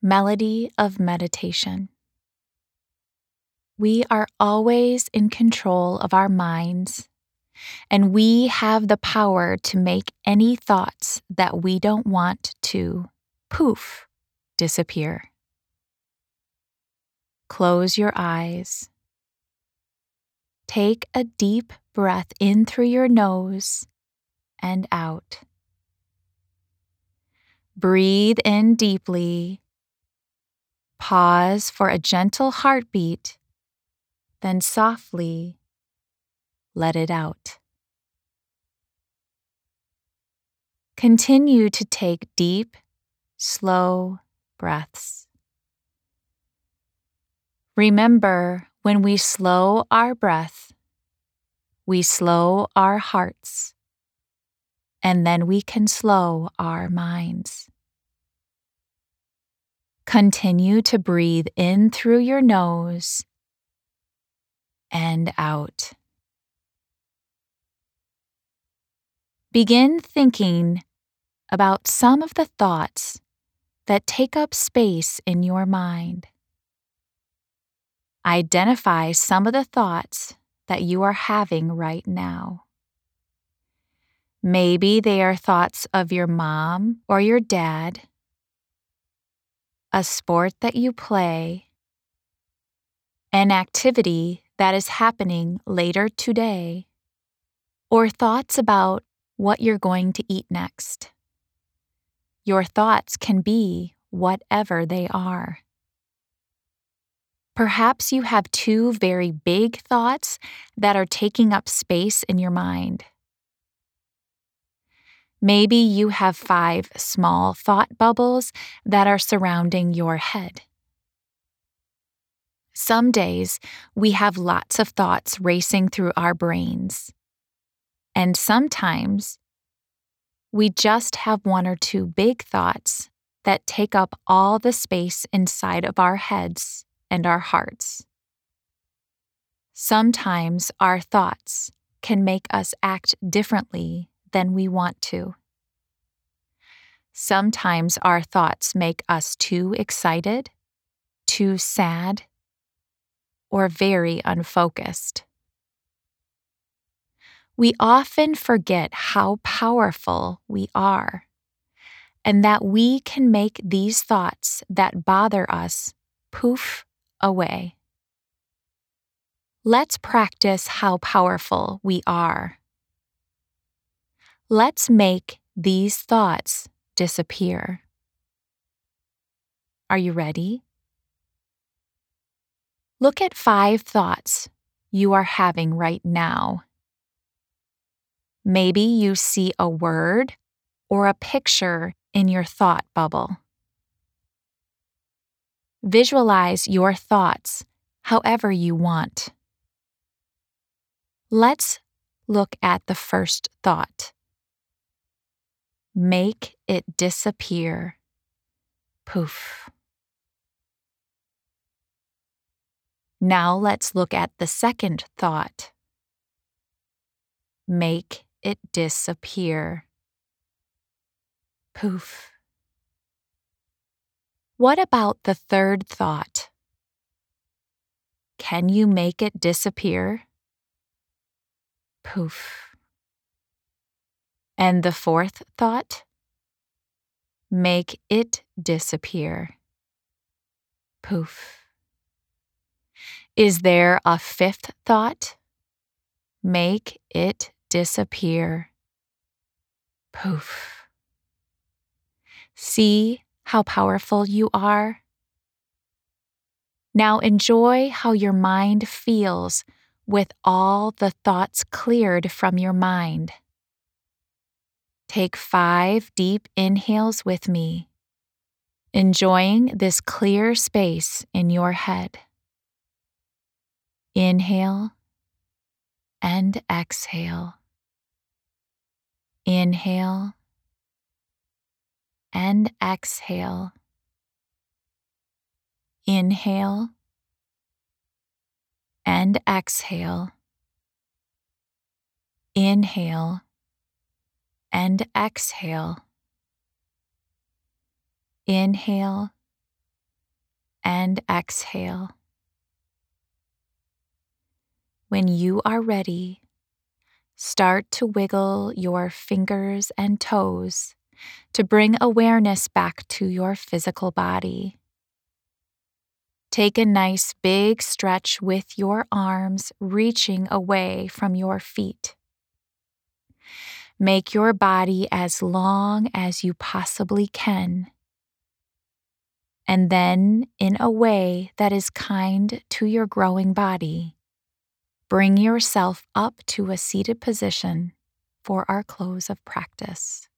Melody of meditation. We are always in control of our minds, and we have the power to make any thoughts that we don't want to, poof, disappear. Close your eyes. Take a deep breath in through your nose and out. Breathe in deeply. Pause for a gentle heartbeat, then softly let it out. Continue to take deep, slow breaths. Remember, when we slow our breath, we slow our hearts, and then we can slow our minds. Continue to breathe in through your nose and out. Begin thinking about some of the thoughts that take up space in your mind. Identify some of the thoughts that you are having right now. Maybe they are thoughts of your mom or your dad, a sport that you play, an activity that is happening later today, or thoughts about what you're going to eat next. Your thoughts can be whatever they are. Perhaps you have 2 very big thoughts that are taking up space in your mind. Maybe you have 5 small thought bubbles that are surrounding your head. Some days we have lots of thoughts racing through our brains. And sometimes we just have 1 or 2 big thoughts that take up all the space inside of our heads and our hearts. Sometimes our thoughts can make us act differently than we want to. Sometimes our thoughts make us too excited, too sad, or very unfocused. We often forget how powerful we are, and that we can make these thoughts that bother us poof away. Let's practice how powerful we are. Let's make these thoughts disappear. Are you ready? Look at 5 thoughts you are having right now. Maybe you see a word or a picture in your thought bubble. Visualize your thoughts however you want. Let's look at the first thought. Make it disappear. Poof. Now let's look at the second thought. Make it disappear. Poof. What about the third thought? Can you make it disappear? Poof. And the fourth thought? Make it disappear. Poof. Is there a fifth thought? Make it disappear. Poof. See how powerful you are? Now enjoy how your mind feels with all the thoughts cleared from your mind. Take 5 deep inhales with me, enjoying this clear space in your head. Inhale and exhale. Inhale and exhale. Inhale and exhale. Inhale and exhale. Inhale and exhale. When you are ready, start to wiggle your fingers and toes to bring awareness back to your physical body. Take a nice big stretch with your arms reaching away from your feet. Make your body as long as you possibly can. And then, in a way that is kind to your growing body, bring yourself up to a seated position for our close of practice.